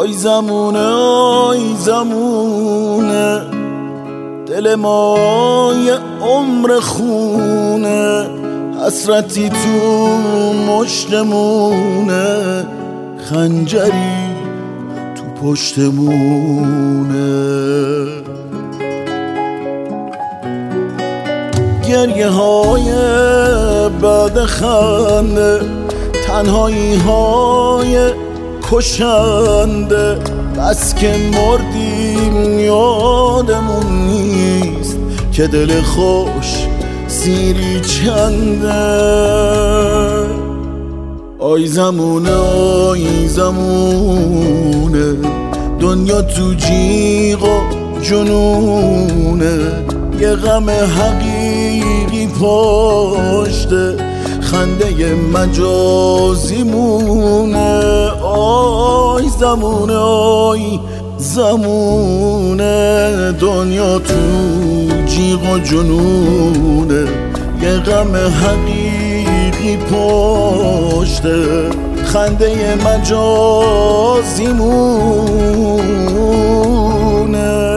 آی زمونه دل ما یه عمر خونه، حسرتی تو مشتمونه، خنجری تو پشتمونه. گریه های بعد خنده، تنهایی های کشنده، بس که مردیم یادمون نیست که دل خوش سیری چنده. آی زمونه دنیا تو جیغ و جنونه، یه غم حقیقی پشته، خنده مجازی مونه. آی زمونه دنیا تو جیغ و جنونه، یه غم حقیقی پشته، خنده مجازی مونه.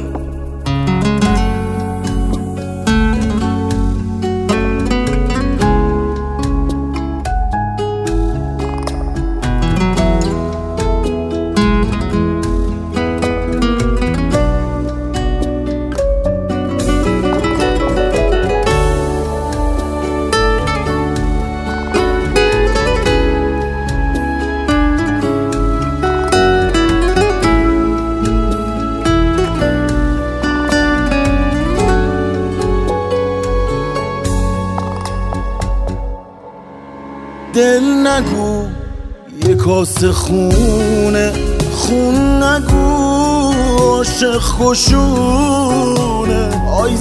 دل نگو یه کاسه خونه، خون نگو عاشق خوشونه. آی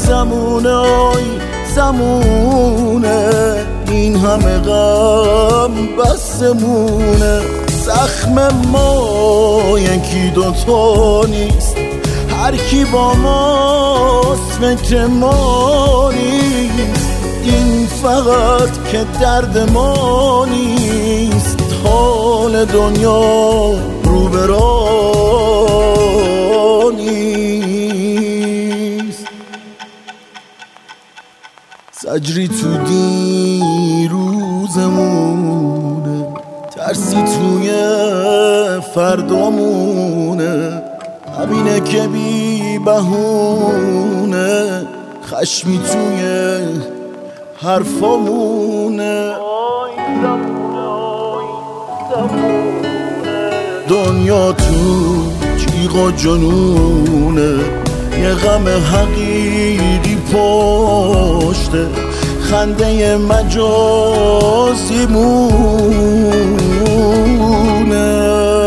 زمونه این همه غم بسمونه، زخم ما یکی دوتا نیست، هر کی با ماست فکر ما نیست. این فقط که درد ما نیست، حال دنیا رو به راه نیست. زجری تو دیروزمونه، ترسی توی فردامونه، همینه که بی بهونه، خشمی توی حرفامونه. دنیا تو جیغ و جنونه، یه غم حقیقی پشته، خنده مجازی مونه.